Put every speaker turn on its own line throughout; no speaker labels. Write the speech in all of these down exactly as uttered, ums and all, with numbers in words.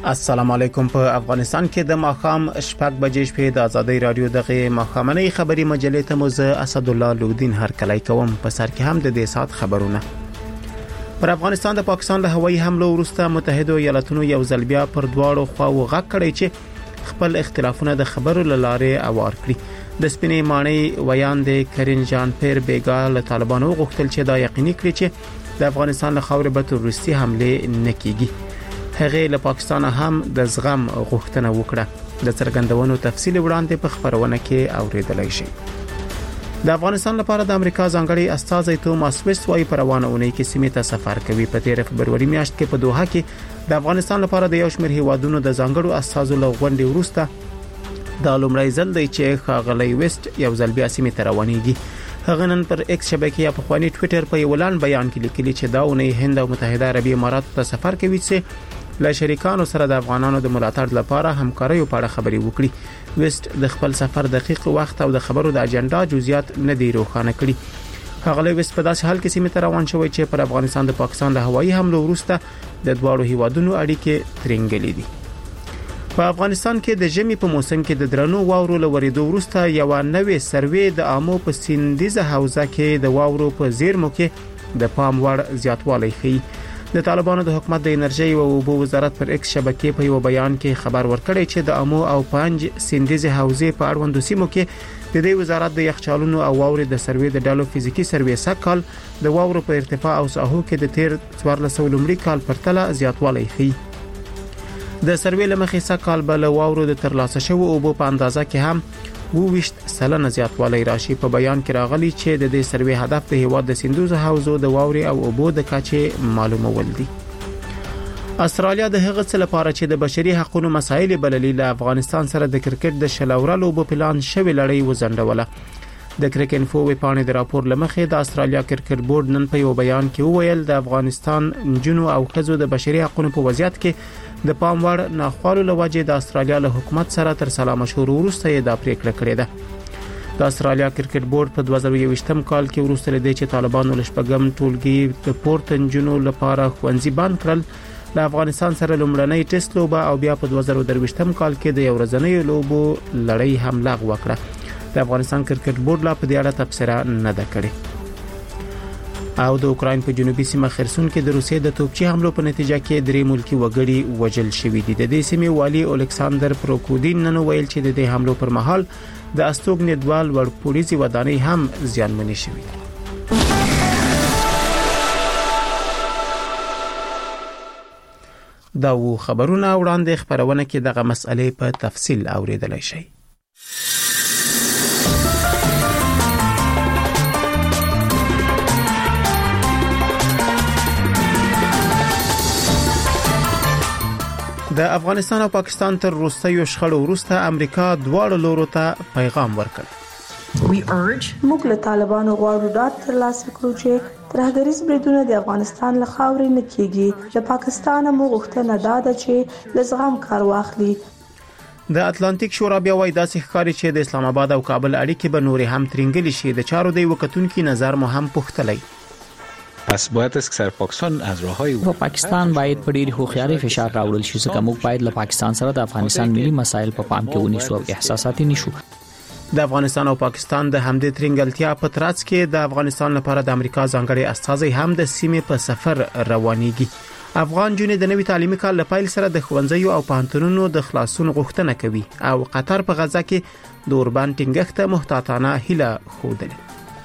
السلام علیکم. په افغانستان کې د ماخام شپږ بجې شپې د آزادۍ رادیو دغه ماخامنۍ خبري مجلې ته موزه اسد الله لودین هر کله کوم په سر کې هم د دې سات خبرونه. پر افغانستان د پاکستان له هوایي حملو وروسته متحده ایالاتونو یو ځل بیا پر دواړو خواو غږ کړی چې خپل اختلافونه د خبرو لاره اوار کړي. د سپینې ماڼۍ ویاند کرین جان پیر بیګا له طالبانو غوښتل چې دا یقیني کړي چې د افغانستان له خاورې به تروریستي حمله نه کیږي. هغه له پاکستان هم د زغم غوښتنه وکړه. د څرګندونو تفصیل وړاندې په خبرونه کې اوریدلای شي. د افغانستان لپاره د امریکا ځانګړي استازي توماس ویست وايي پر روانه اونۍ کې سیمې ته سفر کوي. په تیر فبرवरी میاشت کې په دوحه کې د افغانستان لپاره د یو شمېر هیوادونو د ځانګړو استازو له غونډې وروسته د لومړی ځل دی چې ښاغلی ویست یو ځل بیا سیمې ته روانېږي. هغه نن پر ایکس شبکې یا په خواني ټوئیټر په یو لاند بیان کې لیکلي چې دا اونۍ هند او متحده عربي امارات ته سفر کوي چې له شریکانو سره د افغانانو د ملاتړ لپاره همکاري په اړه خبري وکړي. ویست د خپل سفر دقیق وخت او د خبرو د اجنډا جزئیات نه دی روښانه کړي. هغه ویست په داسې حال کې سیمه ته روان شوی چې پر افغانستان د پاکستان له هوایي حملو وروسته د دواړو هیوادونو اړیکې ترنګلې دي. په افغانستان کې د ژمي په موسم کې د درنو واورو لوریدو وروسته یو نوې سروې د آمو په سیندیزه حوزه کې د واورو په زیرمو کې د پام وړ زیاتوالی ښیي. د طالبانو د حکومت د انرژي او اوبو وزارت پر ایکس شبکې په یو بیان کې خبر ورکړی چې د امو او پنج سیندیزه حوزې په اړوندو سیمو کې د دې وزارت د یخچالونو او واورې د سروې د ډالو فزیکی سروې سکهال د واورو په ارتفاع او ساحو کې د تیر څوارلس سوه لومړي کال پرتله زیاتوالی ښیي. د سروې لمخې سکهال بل واورو د ترلاسه شوو اوبو په اندازه کې هم وویشت سلنه زیاتوالی راشي. په بیان کې راغلي چې د دې سروې هدف د هیواد د سیندوزو حوزو د واورې او اوبو د کچې معلومول دي. استرالیا د هغه څه لپاره چې د بشري حقوقو مسایل بللي له افغانستان سره د کرکټ د شلورلو لوبو پلان شوی لړۍ وزندوله. د کرکټ انفو ویپانې د راپور لمخې د استرالیا کرکټ بورډ نن په یو بیان کې وویل د افغانستان جنو او خزو د بشري حقوقو په وضعیت کې د پام وړ ناخوالو لوجه د استرالیا له حکومت سره تر سلا مشورو وروسته یې دا پریکړه کړې ده. د استرالیا کرکټ بورډ په دوه زره یوویشتم کال کې وروسته لدی چې طالبانو له شپږم ټولګي د پورتن جنو لپاره خوندزي بند کړل له افغانستان سره لومړنۍ ټیسټ لوبه او بیا په دوه زره درویشتم کال کې د یو ورځنۍ لوبو لړۍ هم لغوه کړه. د افغانستان کرکټ بورډ لا په دې اړه تبصره نه ده کړې. او د اوکراین په جنوبي سیمه خرسون کې د روسیې د توپچي حملو په نتیجه کې درې ملکی وګړي وژل شوي دي. د دې سیمې والي الکساندر پروکودین نن ویل چې د دې حملو پر مهال د استوګنیدوال ور پولیسي ودانۍ هم زیانمنې شوې دي. دا و خبرونه وړاندې خبرونه کې دغه مسئله په تفصیل اوریدلای شئ. د افغانستان او پاکستان تر وروستیو شخړو وروسته امریکا دواړو لورو ته پیغام ورکړ.
موږ له طالبانو غواړو ډاډ ترلاسه کړو چې ترهګریز بریدونه د افغانستان له خاورې نه کیږي. له پاکستان مو غوښتنه ده چې له زغم کار واخلي.
د اتلانتیک شورا بیا وایي داسې ښکاري چې د اسلام آباد او کابل اړیکې به نورې هم ترنګلې شي. د چارو دی وکتونکو نظر مو هم پوښتلی.
پس باید است که سر پاکستان از راههای
و پاکستان باید په ډېری هوښیارۍ فشار راوړل شي ځکه موږ باید له پاکستان سره د افغانستان ملي مسایل په پام کې ونیسو او احساساتي نشو.
د افغانستان او پاکستان د همدې ترنګلتیا په ترڅ کې د افغانستان لپاره د امریکا ځانګړي استازي هم د سیمې په سفر روانيږي. افغان جنې د نوي تعلیمي کال له پیل سره د ښوونځیو او پوهنتونونو د خلاصون غوښتنه کوي او قطر په غزه کې د اوربان ټینګښت محتاطانه هیله خوده.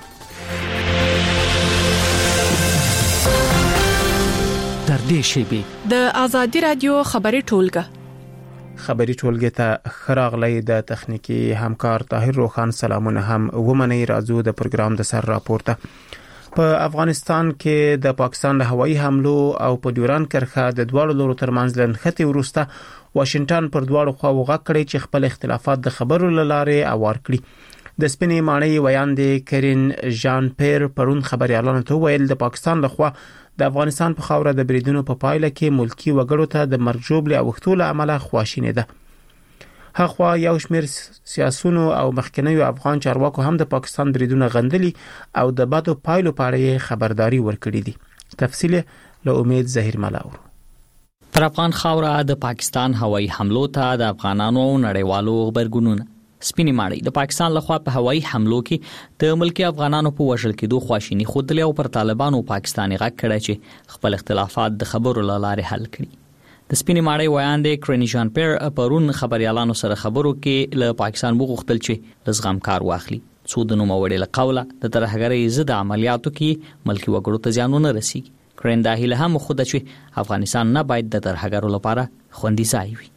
در دې شیبي
د آزادي رادیو خبري ټولګه
خبري ټولګه ته خراغلی د تخنیکی همکار طاهر روخان سلامونه هم ومني راځو د پروګرام د سر راپورته. په افغانستان کې د پاکستان له هوایي حملو او په ډیوران کرخه د دوړو لورو ترمنځ لنډخته ورسته واشنگټن پر دوړو خواو غږ کړی چې خپل اختلافات د خبرو لاره اوار کړي. د سپینې ماڼۍ ویاند کرین جان پیر پرون خبريالانو ته ویل د پاکستان لخوا د افغانستان په خاوره د بریدونو په پایله کې ملکی وګړو ته د مرګ ژوبل او وختول عمله خواشینه ده. هغه یو شمېر سیاسيونو او مخکنیو افغان چارواکو هم د پاکستان بریدونه غندلي او د بدو پایلو په اړه خبرداري ورکړي دي. تفصیل له امید ظهیر ملاور.
پر افغان خاوره د پاکستان هوایي حملو ته د افغانانو نړیوالو خبرګونونه. سپینې ماڼۍ د پاکستان لخوا په هوایي حملو کې د ملکی افغانانو په وژل کېدو خواشیني ښودلې او پر طالبانو پاکستاني غږ کړی چې خپل اختلافات د خبرو له لارې حل کړي. د سپینې ماڼۍ ویان دی کرنیشان پیر پرون خبريالانو سره خبرو کې له پاکستان وغوښتل چې د زغم کار واخلي څو د نوموړي له قوله د ترهګرۍ ضد عملیاتو کې ملکی وګړو ته زیانونه رسیږي. کرن دا هیله هم خوده چې افغانستان نه باید د ترهګرو لپاره خوندي ځای وي.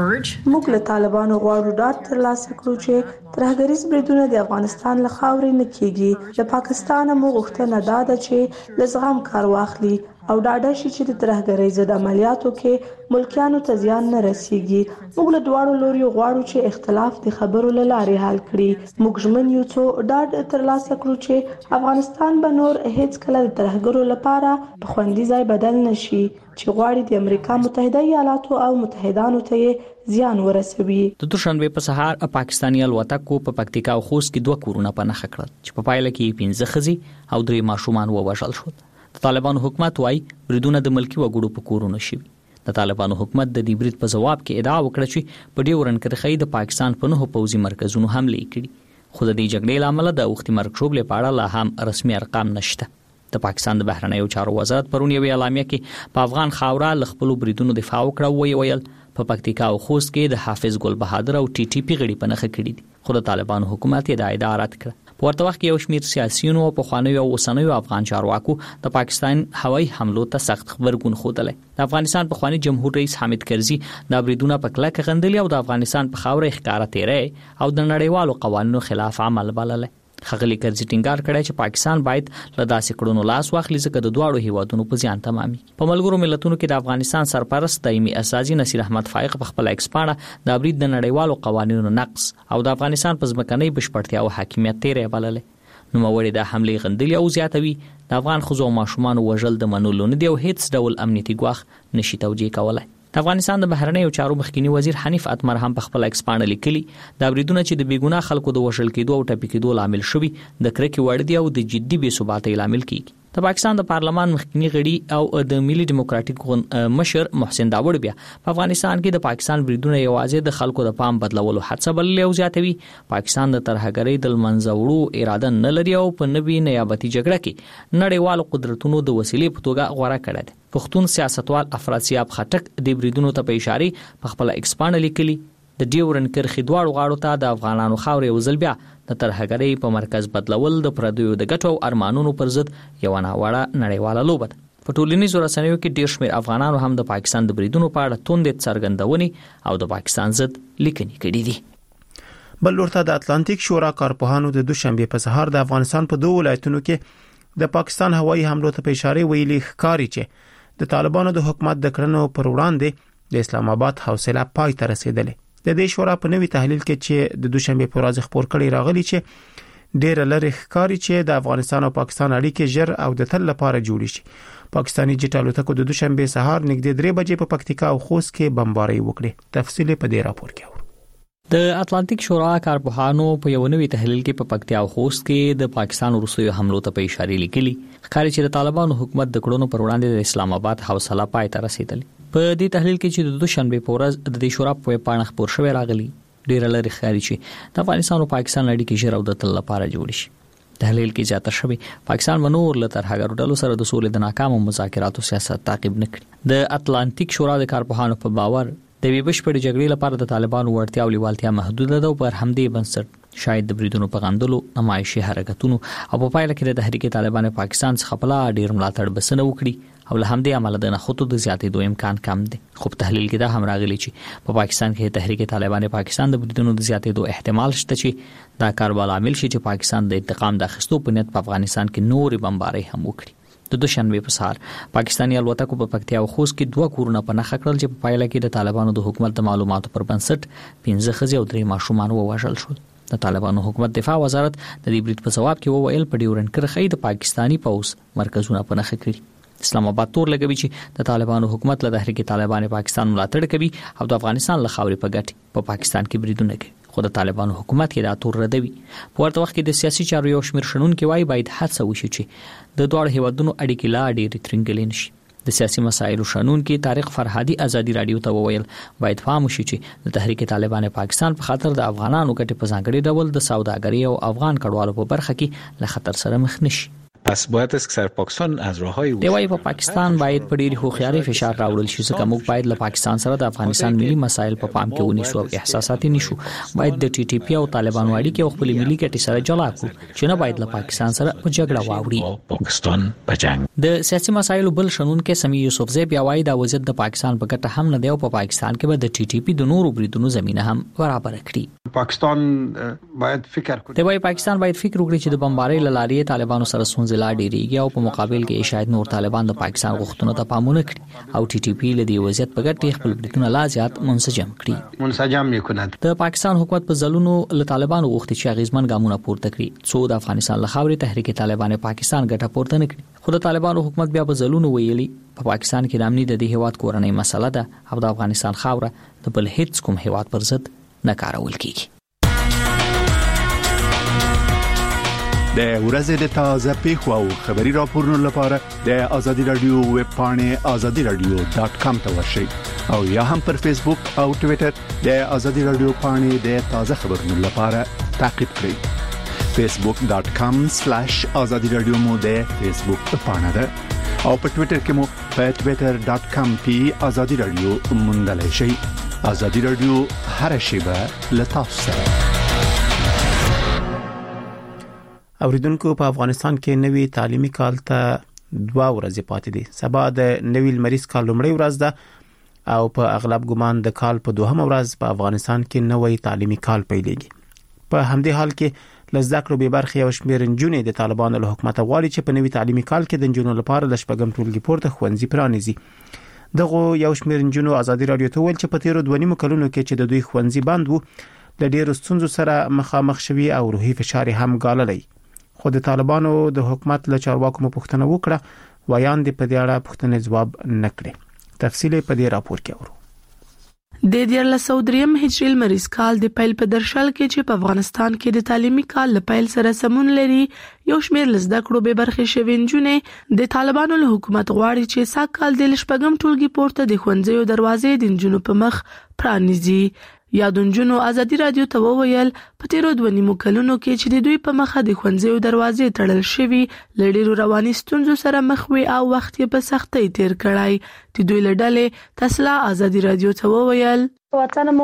موږ له طالبانو غواړو ډاډ ترلاسه کړو چې ترهګریز بریدونه د افغانستان له خاورې نه کیږي. له پاکستان مو غوښتنه دا ده چې له زغم کار واخلي او ډاډه شي چې د ترهګرۍ ضد عملیاتو کې ملکیانو ته زیان نه رسیږي. موږ له دواړو لوريو غواړو چې اختلاف د خبرو له لارې حل کړي. موږ ژمن یو څو ډاډ ترلاسه کړو چې افغانستان به نور هیڅ کله د ترهګرو لپاره په خوندي ځای بدل نشي چې غواړي د امریکا متحده ایالاتو او متحدانو ته زیان ورسوي.
د دوشنبه په سهار پاکستاني الوتکو په پکتیکا او خوست کې دوه کورونه په نښه کړل چې په پایله کې پنځه ښځې او درې ماشومان ووژل شول. د طالبانو حکومت وايي بریدونه د ملکی وګړو په کورونو شوي. د طالبانو حکومت د دې برید په جواب کې ادعا وکړه چې په ډیورن کرخۍ د پاکستان په نهو پوځي مرکزونو حمله کړې. خو د دې جګړې لامل د وختي مرګ لپاره لا هم رسمي ارقام نشته. د پاکستان د بهرنیو چارو وزارت پرون یو اعلامیه کې په افغان خاوره ل خپل بریدونو دفاع وکړه او ویل په پکتیکا او خوست کې د حافظ ګل بهادر او ټي ټي پی غړي په نخښه کړي دي. خو د طالبانو حکومت یې د ادعا رد کړ. په ورته وخت کې یو شمېر سیاسيونو او پخوانیو او اوسنیو افغان چارواکو د پاکستان هوایي حملو ته سخت خبرګون ښودلی. د افغانستان پخوانی جمهور رئیس حامد کرزي د بریدونو په کلکه غندلي او د افغانستان په خاوره ښکارا تیری او د نړیوالو قوانینو خلاف عمل بللی. خغلی کرزي ټینګار کړی چې پاکستان باید له داسې کړنو لاس واخلي ځکه د دواړو هیوادونو په زیان تمامي. په ملګرو ملتونو کې د افغانستان سرپرست دایمي اساسي نصیر احمد فائق په خپل ایکسپاڼه د برید د نړیوالو قوانینو نقض او د افغانستان په ځمکنۍ بشپړتیا او حاکمیت تیری بللی. نوموړي د حملې غندلي او زیاتوي د افغان ښځو او ماشومانو وژل د منلو نه دی او هیڅ ډول امنیتي ګواښ نشي توجیه کولای. د افغانستان د بهرنیو چارو مخکنی وزیر حنیف اتمر هم په خپل ایکسپاڼه لیکلي دا بریدونه چې د بیګناه خلکو د وژل کېدو او ټپي کېدو لامل شوي د کرکې وړ دي او د جدي بې ثباتۍ لامل کیږي. د پاکستان د پارلمان مخکنی غړي او د ملي ډیموکراټیک مشر محسن داوود بیا په افغانستان کې د پاکستان بریدونه یوازې د خلکو د پام بدلولو هڅه بللې او زیاتوي پاکستان د ترهګرۍ د منځوړو اراده نه لري او په نوي نیابتي جګړه کې نړیوالو قدرتونو د وسیلې په توګه غوړه کړې ده. پښتون سیاستوال افراسیاب خټک د بریدونو ته په اشاره په خپل ایکسپاڼه لیکلي د ډیورن کرخې دواړو غاړو ته د افغانانو خاورې یو ځل بیا د ترهګرۍ په مرکز بدلول د پردیو د ګټو او ارمانونو پر ضد یو ناوړه نړیواله لوبه ده. په ټولنیزو رسنیو کې ډېر شمېر افغانانو هم د پاکستان د بریدونو په اړه توندې څرګندونې او د پاکستان ضد لیکنې کړې دي.
بل ورته د اتلانتیک شورا کارپوهانو د دوشنبه په سهار د افغانستان په دوه ولایتونو کې د پاکستان هوایي حملو ته په اشاره ویلي ښکاري چې د طالبانو د حکومت د کړنو پر وړاندې د اسلام آباد حوصله پای ته رسیدلې. د دې شورا په نوي تحلیل کې چې د دوشنبه په ورځ خبر کړي راغلي چې ډېر لري ښکاري چې د افغانستان او پاکستان اړیکې ژر او د تل لپاره جوړ شي. پاکستاني جټ الوتکو د دوشنبه سهار نږدې درې بجې په پکتیکا او خوست کې بمباري وکړي. تفصیل په دې راپور کې اورو.
د اتلانتیک شورا کارپوهانو په یو نوي تحلیل کې په پکتیا او خوست کې د پاکستان وروستیو حملو ته په اشاره لیکلي ښکاري چې د طالبانو حکومت د کړنو پر وړاندې د اسلام آباد حوصله پای ته رسیدلې. په دې تحلیل کې چې د دوشنبه په ورځ د دې شورا په پاڼه خبر شوی راغلی ډیر لري ښکاري چې د افغانستان او پاکستان اړیکې ژر او د تل لپاره جوړ شي. تحلیل کې زیاته شوی پاکستان منور له ترهګرو ډلو سره د سولې د ناکامو مذاکراتو سیاست تعقیب نکړي. د اتلانتیک شورا د کارپوهانو په باور د وی بشپړ جګړې لپاره د طالبانو ورتیا او لیوالتیا محدوده ده او پر همدې بنسټ شاید د بریدونو په غندلو نمایشي حرکتونو او په پایله کې د تحریک طالبان پاکستان څخه بلا ډیر ملاتړ بسنه وکړي او له همدې عمله د نخودو د زیاتېدو امکان کم دی. خو په تحلیل کې دا هم راغلی چې په پاکستان کې تحریک طالبان پاکستان د بریدونو د زیاتېدو احتمال شته چې دا کار به عامل شي چې پاکستان د انتقام د اخیستو په نیت په افغانستان کې نور بمباري هم وکړي. د دوشنبه په سهار پاکستاني الوتکو په پکتیا او خوست کې دوه کورونه په نښه کړل چې په پایله کې د طالبانو د حکومت د معلوماتو پر بنسټ پنځه ښځې او درې ماشومان ووژل شول. د طالبانو حکومت دفاع وزارت د دې برید په جواب کې وویل په ډیورن کرخۍ د پاکستاني پوځ مرکزونه په نښه کړي. اسلام آباد تور لګوي چې د طالبانو حکومت له تحریک طالبان پاکستان ملاتړ کوي او د افغانستان له خاورې په ګټه په پاکستان کې بریدونه کوي. خو د طالبانو حکومت یې دا تور ردوي. په ورته وخت کې د سیاسي چارو یو شمېر شنونکي وایي باید هڅه وشي چې د دوه هیوادونو اړیکې لا ډېرې ترنګلې نشي. د سیاسي مسایلو شنون کې طارق فرهادي ازادي رادیو ته وویل باید فهم وشي چې د تحریک طالبان پاکستان په خاطر د افغانانو ګټې په ځانګړي ډول د سوداګرۍ او افغان کډوالو په برخه کې له خطر سره مخ نشي.
پس باید است که سرپاکستان از راههای
دی وايي په پاکستان باید په ډېری هوښیارۍ فشار راوړل شي ځکه موږ باید له پاکستان سره د افغانستان ملي مسایل په پام کې ونیسو او احساساتي نشو. باید د ټي ټي پی او طالبانو اړیکې او خپل ملي ګټې سره جلا کړو چې نه باید له پاکستان سره په جګړه واوړي.
پاکستان په جنگ
د سیاسي مسایلو بل شنون کې سمي یوسفزی بیا وايي دا وضعیت د پاکستان په ګټه هم نه دی او په پاکستان کې به د ټي ټي پی د نورو بریدونو زمينه هم برابر کړي.
پاکستان باید فکر وکړي.
دی وايي پاکستان باید فکر وکړي چې د بمبارۍ لارې طالبانو سره ستونزې لا ډېریږي او په مقابل کې شاید نور طالبان د پاکستان غوښتنو ته پامونه کړي او ټي ټي پی له دې وضعیت په ګټه خپل بریدونه لا زیات منسجم کړي.
منسجم یکند.
د پاکستان حکومت په ځلونو له طالبانو غوښتي چې اغیزمن ګامونه پورته کړي څو د افغانستان له خاورې تحریک طالبان پاکستان ګټه پورته نه کړي. خو د طالبانو حکومت بیا په ځلونو ویلي په پاکستان کې د امنیت د دې هیواد کورنۍ مسله ده او د افغانستان خاوره د بل هیڅ کوم هیواد پر ضد نه کارول کیږي.
د ورځې د تازه پیښو او خبري راپورونو لپاره د آزادي رادیو ویب پاڼې آزادي رادیو ډاٹ کام ته ورشئ او یا هم پر فیسبوک او ټوئیټر د آزادي رادیو پاڼې د تازه خبرونو لپاره تعقیب کړئ. فیسبوک ډاٹ کام سلیش آزادي رادیو مو د فیسبوک پاڼه ده او په ټوئیټر کې مو په ټوئیټر ډاٹ کام پی آزادي رادیو موندلای شئ. آزادي رادیو هر شیبه له تاسو سره.
اوریدونکو په افغانستان کې نوی تعلیمي کال ته دوه ورځې پاتې دي. سبا د نوی لمریز کال لومړی ورځ ده او په اغلب ګمان د کال په دوهمه ورځ په افغانستان کې نوی تعلیمي کال پیلېږي. په همدې حال کې لزده کړو به برخه او شمیر نجونې د طالبانو له حکومت غواړي چې په نوی تعلیمي کال کې د نجونو لپاره د شپږم ټولګي پورته ښوونځي پرانیزي. دغه یو شمیر نجونو آزادي رادیو ته ویل چې په تیرو دوه نیمو کلونو کې چې د دوی ښوونځي بند وو د ډېرو ستونزو سره مخامخ شوي او روحي فشار هم ګاللی. خو د طالبانو د حکومت له چارواکو مو پوښتنه وکړه وایان د په دې اړه پوښتنې ځواب نه کړي. تفصیل په دې راپور کې اورو.
د دیارلس سوه دریم هجري لمریز کال د پیل په درشل کې چې په افغانستان کې د تعلیمي کال له پیل سره سمون لري یو شمیر لزده کړو به برخه شوي نجونې د طالبانو له حکومت غواړي چې سږ کال د شپږم ټولګي پورته د ښوونځیو دروازې د نجونو په مخ پرانیزي. یادونجونو آزادي رادیو ته وویل په تیرو دوه نیمو کلونو کې چې د دوی په مخه د ښوونځیو دروازې تړل شوي له ډېرو رواني ستونزو سره مخ وي او وخت یې په سختۍ تیر کړی. د دوی له ډلې تسلا آزادي رادیو ته وویل
وطن مو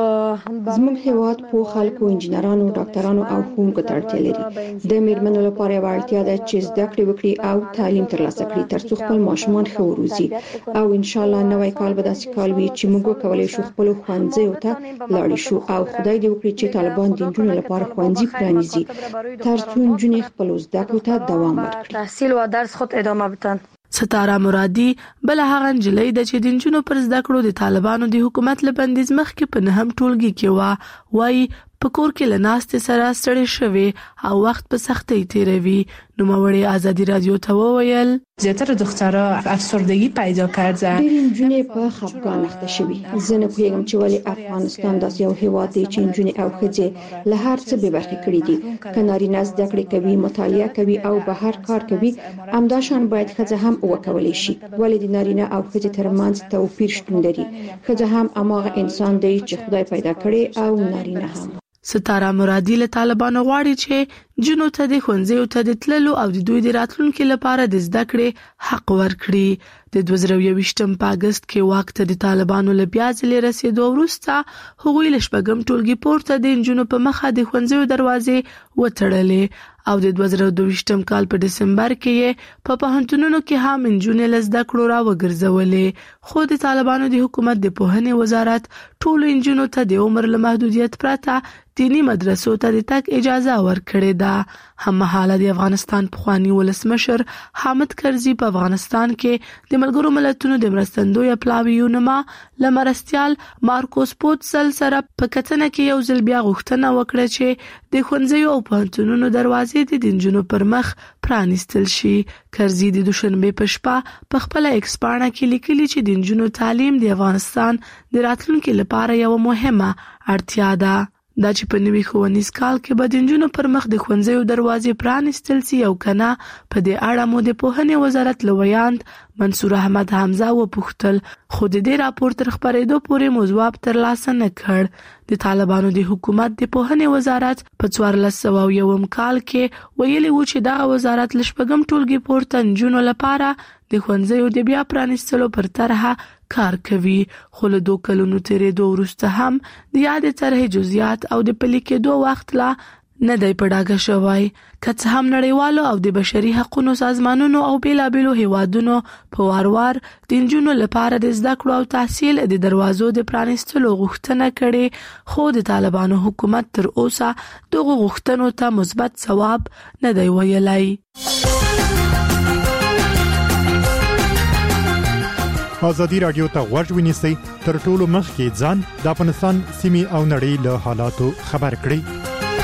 زموږ هیواد په خلکو انجنیرانو ډاکټرانو او ښوونکو ته اړتیا لري. د میرمنو لپاره یوه اړتیا ده چې زده کړې وکړي او تعلیم ترلاسه کړي ترڅو خپل ماشومان ښه وروزي او ان شاء الله نوی کال به داسې کال وي چې موږ وکولای شو خپل ښوونځیو ته لاړ شو او خدای دې وکړي چې طالبان د نجونو لپاره ښوونځي پرانیزي ترڅو نجونې خپل زده کړو ته دوام ورکړي. تحصیل و درس خود ادامه بدن.
ستاره مرادي بل هغه نجلۍ د چې د نجونو پر زده کړو د طالبانو د حکومت له بندیز مخکې په نهم ټولګي کې وا وایي په کور کې له ناستې سره ستړې شوې او وخت په سختۍ تیروي. نوموړې آزادي رادیو ته وویل
زیاتره دخترها افسردگی پیدا کردن.
ډېرې نجونې په خفګان اخته شوي. زه نه پوهېږم چې ولې افغانستان داسې یو هیواد دی چې نجونې او ښځې له هر څه بې برخې کړي دي. که نارینه زده کړې کوي مطالعه کوي او بهر کار کوي همدا شان باید ښځه هم وکولی شي. ولې د نارینه او ښځې ترمنځ توپیر شتون لري. ښځه هم هماغه انسان دی چې خدای پیدا کړي او نارینه هم.
ستاره مرادي له طالبانو غواړي چې جنو ته د ښوونځیو ته د تللو او د دوی د راتلونکو لپاره د زده کړې حق ورکړي. د دوه زره یوویشتم په اگست کې واک ته د طالبانو له بیا ځلې رسیدو وروسته هغوی له شپږم ټولګي پورته د نجونو په مخه د ښوونځیو دروازې وتړلې او د دوه زره دوه کال په دسمبر کې یې په پوهنتونونو کې هم نجونې له زده کړو را وګرځولې. خو د طالبانو د حکومت د پوهنې وزارت ټولو نجونو ته د عمر له محدودیت پرته دینی مدرسو ته د تګ اجازه ورکړې ده. هممهاله د افغانستان پخوانی ولسمشر حامد کرزي په افغانستان کې د ملګرو ملتونو د مرستندوی پلاوي یونما لمرستيال مارکوس پوتسل سره په کتنه کې یو ځل بیا غوښتنه وکړه چې د ښوونځیو او پوهنتونونو دروازې د نجونو پر مخ پرانیستل شي. کرزي د دوشنبه په شپه په خپل ایکس پاڼه کې لیکلي چې د نجونو تعلیم د افغانستان د راتلونکو لپاره یو مهمه اړتیا ده. دا چې په نوي ښوونیز کال کې به د نجونو پر مخ د ښوونځیو دروازې پرانیستل شي او کنه په دې اړه مو د پوهنې وزارت له ویاند منصور احمد حمزه وپوښتل خو د دې راپور تر خبرېدو پورې موضوع ترلاسه نه کړ. د طالبانو د حکومت د پوهنې وزارت په څوارلس سوه یو کال کې ویلي و چې دغه وزارت له شپږم ټولګي پورته نجونو لپاره د ښوونځیو د بیا پرانیستلو پر طرحه کار کوي، خو له دوه کلونو تیرېدو وروسته هم د یادې طرحې جزئیات او د پلي کېدو وخت لا نه دی په ډاګه شوی. که څه هم نړیوالو او د بشري حقوقو سازمانونو او بیلابیلو هیوادونو په وار وار د نجونو لپاره د زده کړو او تحصیل د دروازو د پرانیستلو غوښتنه کړې، خو د طالبانو حکومت تر اوسه دغه غوښتنو ته مثبت ځواب نه دی ویلی.
ازادي رادیو ته غوږ ونیسئ، تر ټولو مخکې ځان د افغانستان سیمې او نړۍ له حالاتو خبر کړئ.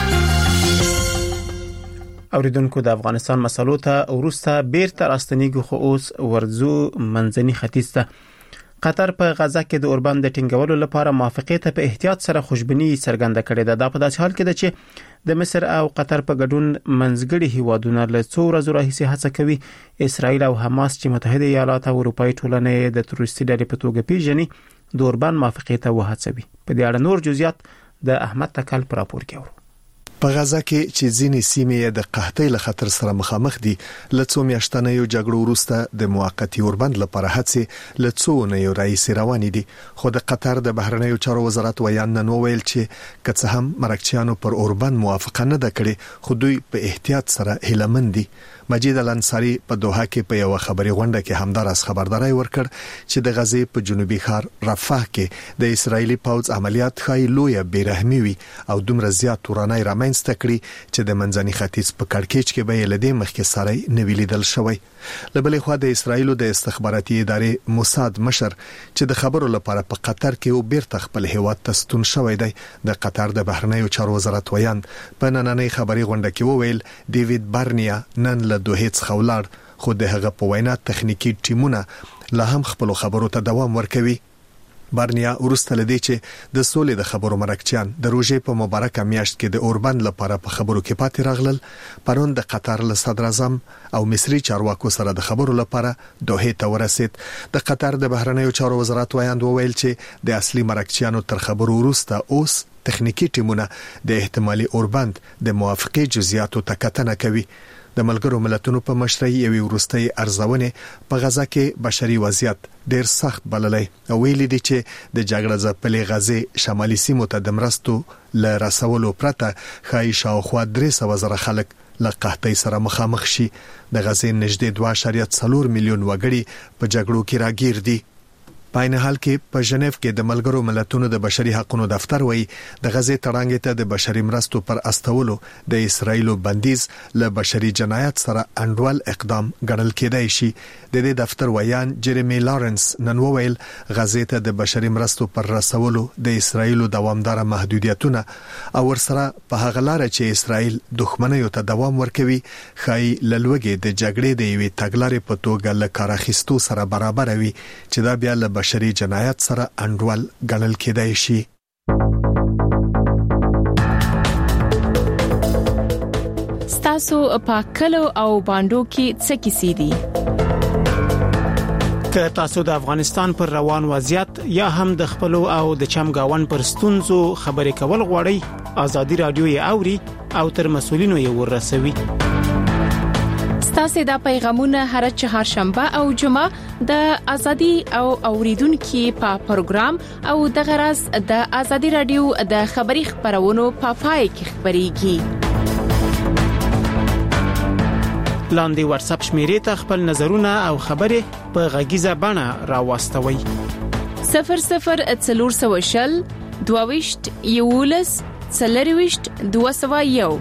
اوریدونکو د افغانستان مسلو ته ورسته بیرته راستنیږي، خو اوس ورزو منځني ختیځ ته. قطر په غزه کې د اوربند د ټینګولو لپاره موافقه ته په احتیاط سره خوشبینی څرګنده کړې ده. دا په داسې حال کې ده چې د مصر او قطر په ګډون منځګړي هیوادونه له څو ورځې راهیسې هڅه کوي اسرائیل او حماس چې متحده ایالات او اروپאי ټولنې د تروریستي ډلې په توګه پیژني د اوربند موافقه ته وهڅوي. په دې اړه نور جزئیات د احمد تکل پر راپور کې اورو.
په غزه کې چې ځینې سیمې د قحطۍ له خطر سره مخامخ دي، لڅو میاشتنیو جګړو وروسته د موقتی اوربند لپاره هڅې لڅو نه یو رئیس روان دي، خو د قطر د بهرنیو چارو وزارت ویان نن ویل چې کڅ هم مرکچیانو پر اوربند موافقه نه ده کړې، خو دوی په احتیاط سره هیلمن دي. مجید الانصاری په دوحه کې په یو خبري غونډه کې همدارس خبرداري ورکړ چې د غزې په جنوبي ښار رفح کې د اسرایلی پوځ عملیات خای لوی بیرحمي وي او دومره زیات تورانای رامنځته کړي چې د منځني ختیځ په کړکېچ کې به لدې مخکې سره نه ویلیدل شوی. لبلې خو د اسرایلو د استخباراتي ادارې موساد مشر چې د خبرو لپاره په قطر کې او بیرته خپل هیواد ته ستون شوی دی، د قطر د بهرنیو چارو وزارت ویان په نننۍ خبري غونډه کې وویل ډیوډ بارنیا نن له دوه څخه ولاړ، خو د هغه په وینا تخنیکی ټیمونه لا هم خپل خبرو ته دوام ورکوي. بارنیا ورسته لدی چې د سولې د خبرو مرکچیان د روزې په مبارکه میاشت کې د اوربند لپاره په خبرو کې پاتې راغلل. پرون د قطر له صدر اعظم او مصری چارواکو سره د خبرو لپاره دوحه ته ورسید. د قطر د بهرنیو چارو وزارت ویاند وویل چې د اصلي مرکچیانو تر خبرو وروسته اوس تخنیکی ټیمونه د احتمالي اوربند د موافقه جزئیاتو ته کتنه کوي. د ملګرو ملتونو په مشرۍ یوې ورستۍ ارزونه په غزه کې بشري وضعیت ډېر سخت بللې او ویلي دي چې د جګړه ځپلې غزې شمالي سیمو ته د مرستو ل رسولو پرته خای شاوخوا درې سوه زره خلک له قحطۍ سره مخامخ شي. د غزې نږدې دوه اعشاریه څلور میلیون وګړي په جګړو کې راګیر دي. په عین حال کې په ژنیف کې د ملګرو ملتونو د بشري حقوقو دفتر وایي د غزې تړانګې ته د بشري مرستو پر استولو د اسرایلو بندیز له بشري جنایت سره انډول اقدام ګڼل کېدای شي. د دې دفتر ویان جيرمي لارنس نن وویل غزې ته د بشري مرستو پر رسولو د اسرایلو دوامدار محدودیتونه او ورسره په هغه لار چې اسرایل دښمنیو ته دوام ورکوي خای للوګي د جګړې د یوې تګلارې په توګه له کار اخیستو سره برابر وي چې دا بیا له بشري جنایت سره انډول ګڼل کېدای شي.
ستاسو په کلو او باندو کې څه کیسې دي؟
که تاسو د افغانستان پر روان وضعیت یا هم د خپل او د چمګاون پر ستونزو خبرې کول غواړئ، ازادي رادیو یې اوري او تر مسولینو یې ورسوي.
ستاسو د پیغامونه هر چهارشنبه او جمعه د ازادي او اوریدونکو په پروګرام او د غرض د ازادي رادیو د خبري خبرونو په پای کې خبريږي.
لاندې واتس اپ شمیرې ته خپل نظرونه او خبرې په غږیزه بڼه راوستوي.
صفر صفر څلور سوه شل دوه یولس څلرويشت دوه سوه یو.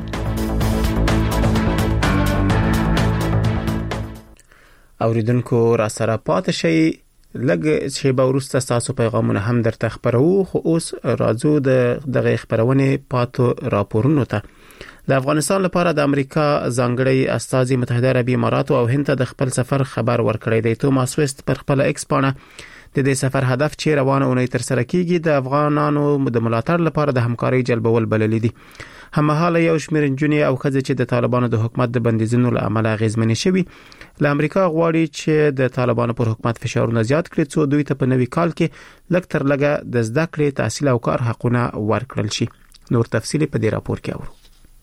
اوریدونکو را سره پات شي لګ شی به ورسته تاسو پیغامونه هم درته خبرو، خو اوس راځو د دغه خبرونه پاتو راپورونو ته. د افغانستان لپاره د امریکا ځانګړي استازي متحده عربی امارات او هند ته د خپل سفر خبر ورکړی دی. توماس وست پر خپل ایکس باندې د دې سفر هدف چې روانه اونۍ تر سره کیږي د افغانانو د ملاتړ لپاره د همکارۍ جلبول بلل دي. هممهاله یو شمېر نجونې او ښځې چې د طالبانو د حکومت د بندیزونو له امله اغیزمنې شوي له امریکا غواړي چې د طالبانو پر حکومت فشارونه زیات کړي څو دوی ته په نوي کال کې لږ تر لږه د زده کړې، تحصیل او کار حقونه ورکړل شي. نور تفصیل په دې راپور کې اورو.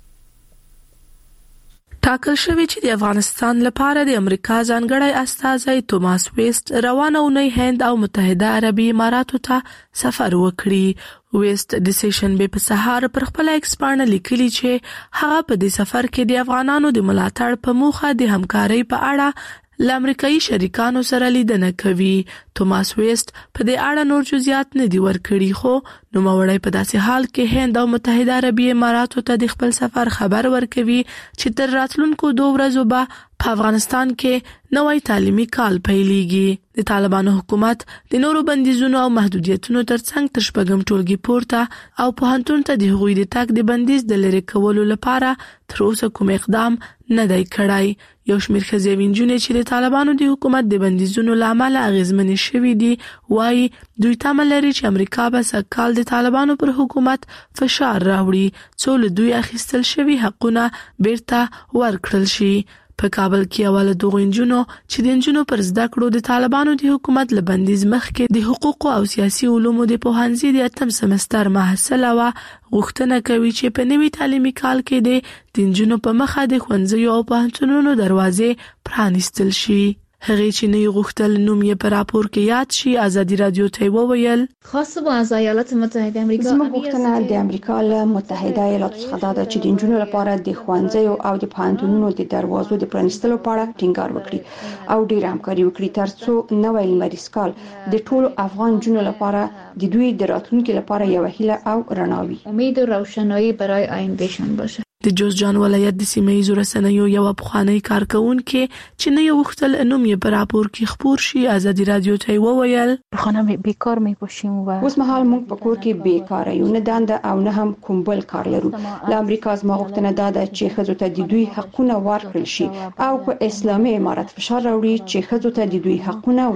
ټاکل شوی چې د افغانستان لپاره د امریکا ځانګړی استازی توماس ویست روانه اونۍ هند او متحده عربي اماراتو ته سفر وکړي. ویست د سیشن به په سهار پر خپل ایکس باندې لیکلي چې هغه په دې سفر کې د افغانانو د ملاتړ په موخه د همکارۍ په اړه ل امریکایي شریکانو سره لیدنه کوي. توماس ویست په دې اړه نور جزئیات نه دی ورکړي، خو نوموړی په داسې حال کې هند او متحده عربي اماراتو ته د خپل سفر خبر ورکوي چې تر راتلونکو دوه ورځو به په افغانستان کې نوې تعلیمي کال پیلېږي. د طالبانو حکومت د نورو بندیزونو او محدودیتونو ترڅنګ تر شپږم ټولګي پورته او پوهنتون ته د هغوی د تګ د بندیز د لرې کولو لپاره تر اوسه کوم اقدام نه دی کړی. یو شمېر ښځې او نجونې چې د طالبانو د حکومت د بندیزونو له امله اغیزمنې شوي دي وایي دوی تمه لري چې امریکا به سږکال د طالبانو پر حکومت فشار راوړي څو له دوی اخیستل شوي حقونه بیرته ورکړل شي. په کابل کې اول دغه انجونو چې د انجونو پر زده کړو د طالبانو د حکومت له بندیز مخکې د حقوق او سیاسي علومو د پوهنځي د اتم سمستر محصله و غوښتنه کوي چې په نوي تعلیمي کال کې د انجونو په مخه د ښوونځیو او پوهنتونونو دروازې پرانیستل شي. هغه چې نه غوښتل نوم یې په راپور کې یاد شي ازادي رادیو ته وویل
خاصه با از ایالات متحده آمریکا
زما غوښتنه د امریکا له متحده ایالاتو څخه دا چې د انجونو لپاره د ښوونځیو او د پوهنتونونو د دروازو د پرانیستلو په اړه ټینګار وکړي او ډیر همکاري وکړي ترڅو نوی لمریز کال د ټولو افغان جنونو لپاره د دوی د راتلونکي لپاره یو هیله او رڼا وي.
امید و روشنایی برای آیندهشان باشه.
د جوزجان ولایت د سیمه‌ایزو رسنیو یو پخوانی کارکونکي چې نه یو وختل نوم یې په راپور کې خبر شي ازادي رادیو ته وویل
خانه بیکار می باشیم و
اوس مهال موږ په کور کې بیکار یو، نه دنده او نه هم کوم بل کار لرو. له امریکا زما غوښتنه دا ده چې ښځو ته د دوی حقونه ورکړل شي او په اسلامي امارت فشار راوړي چې ښځو ته د دوی حقونه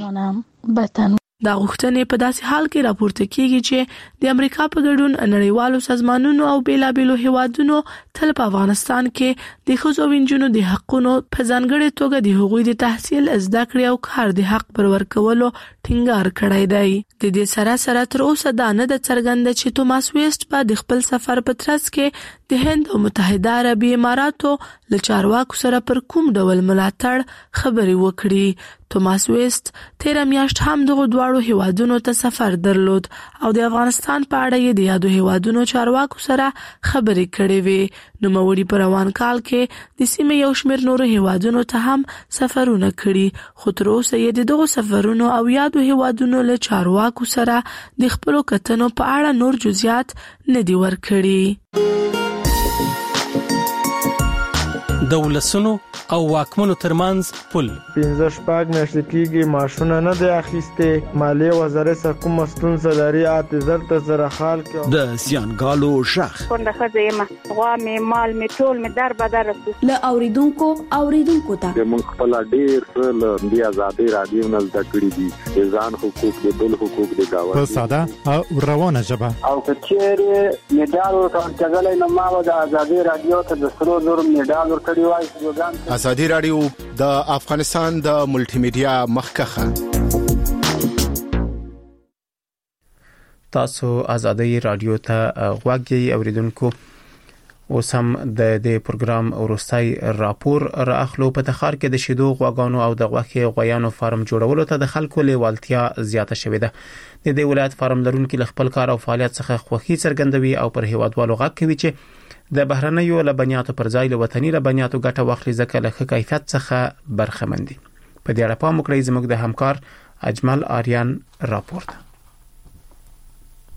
ورکړي.
دا غوښتنې په داسې حال کې راپورته کیږي چې د امریکا په ګډون نړیوالو سازمانونو او بیلابېلو هیوادونو تل په افغانستان کې د ښځو او نجونو د حقونو په ځانګړې توګه د هغوی د تحصیل، زده کړې او کار د حق پر ورکولو ټینګار کړی دی. د دې سره سره تر اوسه دا نه ده څرګنده چې توماس ویست په د خپل سفر په ترڅ کې د هند او متحده عربي اماراتو له چارواکو سره پر کوم ډول ملاتړ خبرې وکړي. توماس ویست تیر میاشت هم دغه دواړو هیوادونو ته سفر درلود او د افغانستان په اړه یې د یادو هیوادونو چارواکو سره خبرې کړې وې. نوموړي په روان کال کې د سیمې یو شمېر نورو هیوادونو ته هم سفرونه کړي، خو تر اوسه یې د دغو سفرونو او یادو هیوادونو له چارواکو سره د خپلو کتنو په اړه نور جزئیات نه دي ورکړي.
د ولسونو او واکمنو ترمنځ پل
پنځه شپږ میاشتې کېږي ماشونه نه دی اخیستې. مالیې وزارت سره کومه ستونزه لري اته زر ته زره خال کې
د زیانګالو شخ
کونډه ښځه یم، غوا مې مال مې ټول مې در بدر رسو
له اوریدونکو اوریدونکو ته
موږ خپل ډیر څه له دې ازادي رادیو نه زده کړی دي، ځان حقوق دي، بل حقوق دي دا
په ساده او روانه ژبه
او کچېره میډال ورکړل نو ما د ازادي رادیو ته د سرو زر میډال ورکړی وای.
ازادي رادیو د افغانستان د ملټي میډیا مخکخه.
تاسو ازادي رادیو ته غوږی اوریدونکو. اوس هم د دې پروګرام ورستای راپور راخلو. په تخار کې د شیدو غواګانو او د غوښې غویانو فارم جوړولو ته د خلکو لیوالتیا زیاته شوې ده. د دې ولایت فارم لرونکو خپل کار او فعالیت څخه خوښي څرګندوي او پر هیوادوالو غږ کوي چې د بهرنیو لبنیاتو پر ځای له وطني لبنیاتو ګټه واخلي ځکه له ښه کیفیت څخه برخمن دي. په دې اړه پام وکړئ. زموږ د همکار اجمل آریان راپور ده.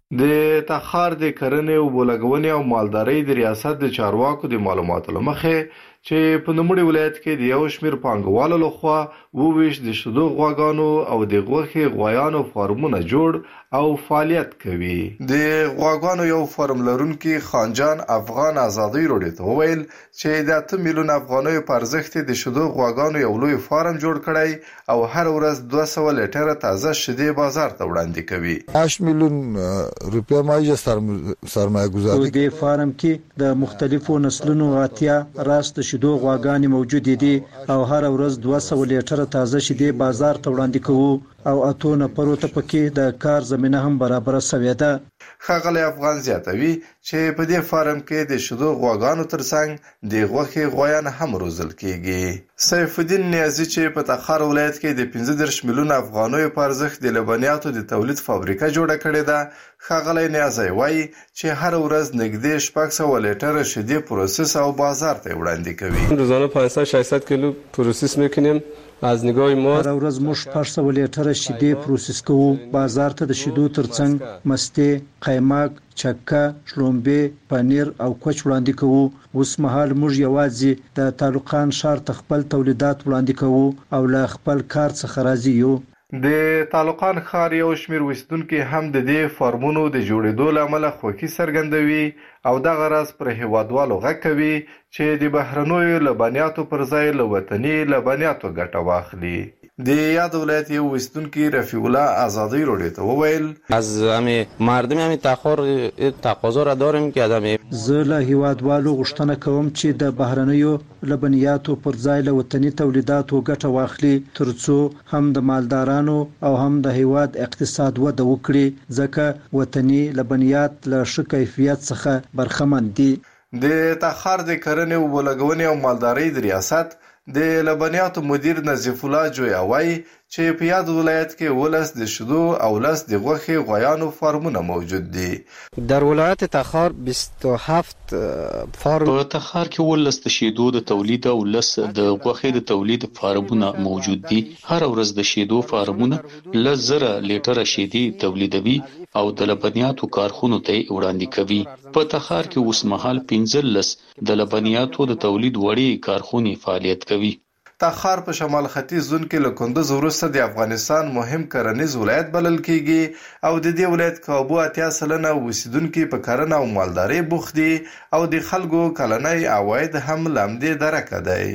د تخار د کرنې او بولګونې او مالدارۍ د ریاست د چارواکو د معلوماتو لمخې چې په نوموړي ولایت کې د یو شمېر پانګوالو لخوا وویش د شیدو غواګانو او د غوښې غوایانو فارمونه جوړ او فعالیت کوي. د غواګانو یو فارم لرونکي خانجان افغان ازادي راډیو ته وویل چې د اته میلیون افغانیو په ارزښت د شیدو غواګانو یو لوی فارم جوړ کړی او هر ورځ دوه سوه لیټره تازه شیدې بازار ته وړاندې کوي.
هشت میلیون روپیا مایه سرمایه گذاری
په دې فارم کې د مختلفو نسلونو اتیا راست شیدو غواګانې موجود دي او هر ورځ دوه سوه لیټره تازه شیدې بازار ته وړاندې کوو او اتو نفرو ته پکې د کار زمينه هم برابر شوې ده.
ښاغلی افغان زیاتوي چې په دې فارم کې د شیدو غواګانو ترڅنګ د غوښې غوایان هم روزل کیږي. سیف الدین نیازي چې په تخار ولایت کې د پنځه دېرش میلیون افغانیو په ارزښت د لبنیاتو د تولید فابریکه جوړه کړې ده. ښاغلی نیازي وایي چې هر ورځ نږدې شپږ سوه لیټره شیدې پروسس او بازار ته وړاندې کوي.
روزانه پانصد ششصد کیلو پروسس میکنیم. از نگاه ما
هر ورځ موږ شپږ سوه لیټره شیدې پروسس کوو. بازار ته د شیدو ترڅنګ مستې، قیماق، چکه، شلومبې، پنیر او کوچ وړاندې کوو. اوس مهال موږ یوازې د تعلقان ښار ته خپل تولیدات وړاندې کوو او له خپل کار څخه راضي یو.
د تعلقان ښار یو شمېر اوسیدونکي هم د دې فارمونو د جوړېدو له امله خوښي څرګندوي او دغه راز پر هیوادوالو غږ کوي چې د بهرنیو لبنیاتو پر ځای له وطني لبنیاتو ګټه واخلي. د یاد ولایت یو اوسیدونکي رفیع الله ازادی راډیو ته وویل
از همه مردم همه تخار تقاضا را داریم که آدم
زه له هیوادوالو غوښتنه کوم چې د بهرنیو لبنیاتو پر ځای له وطني تولیداتو ګټه واخلي ترڅو هم د مالدارانو او هم د هیواد اقتصاد وده وکړي ځکه وطني لبنیات له ښه کیفیت څخه برخمن دي.
د تخار د کرنې او بولګونې او مالدارۍ د ریاست د لبنیاتو مدیر نظیف الله جویا وایي چې په یاد ولایت کې ولس د شیدو او لس د غوښې غوایانو فارمونه موجود دي.
در ولایت تخار بیست و هفت فارم
په تخار کې ولس د شیدو د تولید او لس د غوښې د تولید فارمونه موجود دي. هر ورځ د شیدو فارمونه لس زره لیټره شیدې تولیدوي او د لبنیاتو کارخونو ته وړاندې کوي. په تخار کې اوس مهال پنځلس د لبنیاتو د تولید وړې کارخونې فعالیت کوي.
تخار په شمال ختیځ زون کې له کندوز وروسته د افغانستان مهم کرنیز ولایت بلل کیږي او د دې ولایت کابو اتیا سلنه اوسیدونکي په کرنه او مالدارۍ بوخت دي او د خلکو کلنی عواید هم لامدې درکه دی.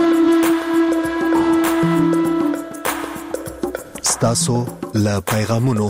ستاسو له پیغامونو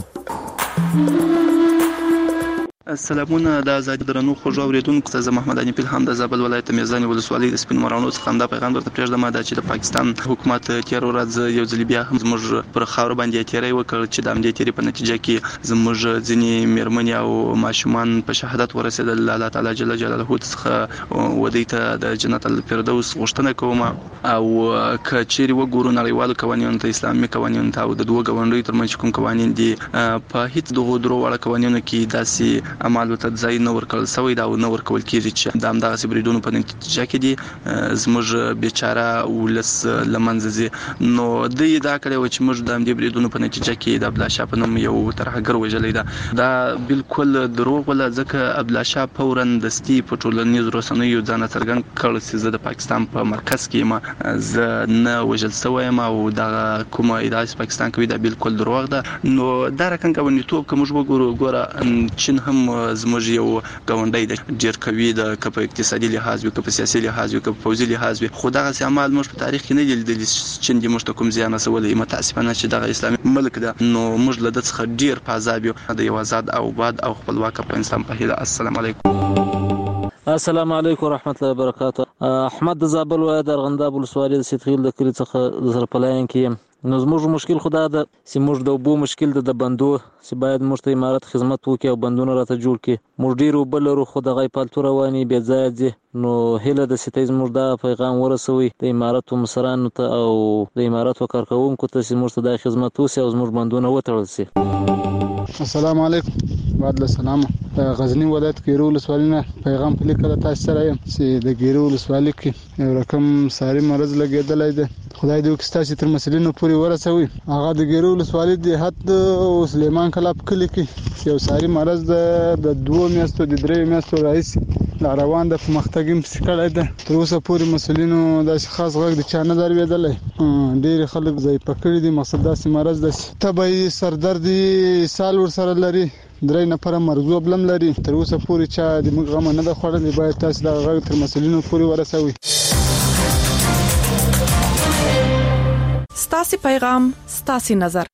سلامونه د ازادي درنو خوږو اوریدونکو ته زه محمد انیف الهام د زابل ولایت میزان ولسوالۍ د سپین مرانو څخه هم دا پیغام درته پرېږدم دا چې د پاکستان حکومت تیر ورځ یو ځل بیا هم زموږ پر خاور باندې تیری وکړ چې د همدې تیری په نتیجه کې زموږ ځینې میرمنې او ماشومان په شهادت ورسېدل. الله تعالی جل جلاله څخه ودی ته د جنت الفردوس غوښتنه کوم او کچېری وګورو نړیوالو قوانینو ته اسلامي قوانینو ته او د دوه غونډیو ترمنځ کوم قوانین دي په هیڅ دغه درو وړ قوانینو کې داسې عمل ته ځای نه ورکړل شوی دا او نه ورکول کېږي چې د همدغه سبریدونو په نتیجه کې دي زموږ بیچاره ولس لمنځه ځي. نو د دا کړي و چې موږ د همدې بریدونو په نتیجه کې د عبدالله په نوم یو ترهګر وژلی ده. دا بالکل دروغ ولا ځکه عبدالله فورا دستي په ټولنیزو رسنیو ځان څرګند کړ چې زه د پاکستان په مرکز کې یم، زه نه وژل شوی یم او دغه کومه ادعا چې پاکستان کوي دا بالکل دروغ ده. نو دا رقم ګاونډیتوب که موږ وګورو ګوره چین هم زموږ یو ګاونډی د ډیر کوي د که په اقتصادي لحاظ وي که په سیاسي لحاظ وي که په پوځي لحاظ وي، خو دغسې اعمال موږ په تاریخ کې نه دي لیدلي چین دې موږ ته کوم زیان رسولی. متاسفانه چې دغه اسلامي ملک ده نو موږ له ده څخه ډیر په عذاب یو د یو آزاد او باد او خپلواک افغانستان په هیله. السلام علیکم.
السلام علیکم ورحمت الله وبرکاته. احمد د زابل ولایت ارغنداب ولسوالۍ د سیدخیل د کلي څخه د سرپلاین کې یم. نو زموږ مشکل خو دا ده چې موږ د اوبو مشکل ده د بندو چې باید موږ ته امارت خدمت وکړي او بندونه راته جوړ کړي. موږ ډېر اوبه لرو خو دغه پالتو روانې بې ځایه ځي. نو هیله ده چې ته زموږ دا پیغام ورسوئ د امارتو مشرانو ته او د امارتو کارکوونکو ته چې موږ ته دا خدمت وشي او زموږ بندونه وتړل شي.
السلام علیکم.
بعد له سلام غزنی ولایت کې ګیرو ولسوالۍ نه پیغام په لیکل تاسو سره یم چې د ګیرو ولسوالۍ کې یو رقم ساري مرز لګیدلای دی خدای دې وکړي چې تر مسلینو پورې ورسوي هغه د ګیرو ولسوالۍ د حد او سلیمان کلاب کلی کې یو ساري مرز د دوه میاشتو د درې میاشتو رئیس لا روان د مختګم سکړای ده تر اوسه پورې مسلینو د خاص غږ د چانه درویدلې ډېر خلک ځای پکړې دي مقصد دا سي مرز د تبعي سردردي سال ور سره لري درې نفر مرزو بلم لري تر اوسه پورې چا د موږ غم نه د خوړلې باید تاسو دا غږ تر مسلینو پورې ورسوي
ستاسو پیغام ستاسو نظر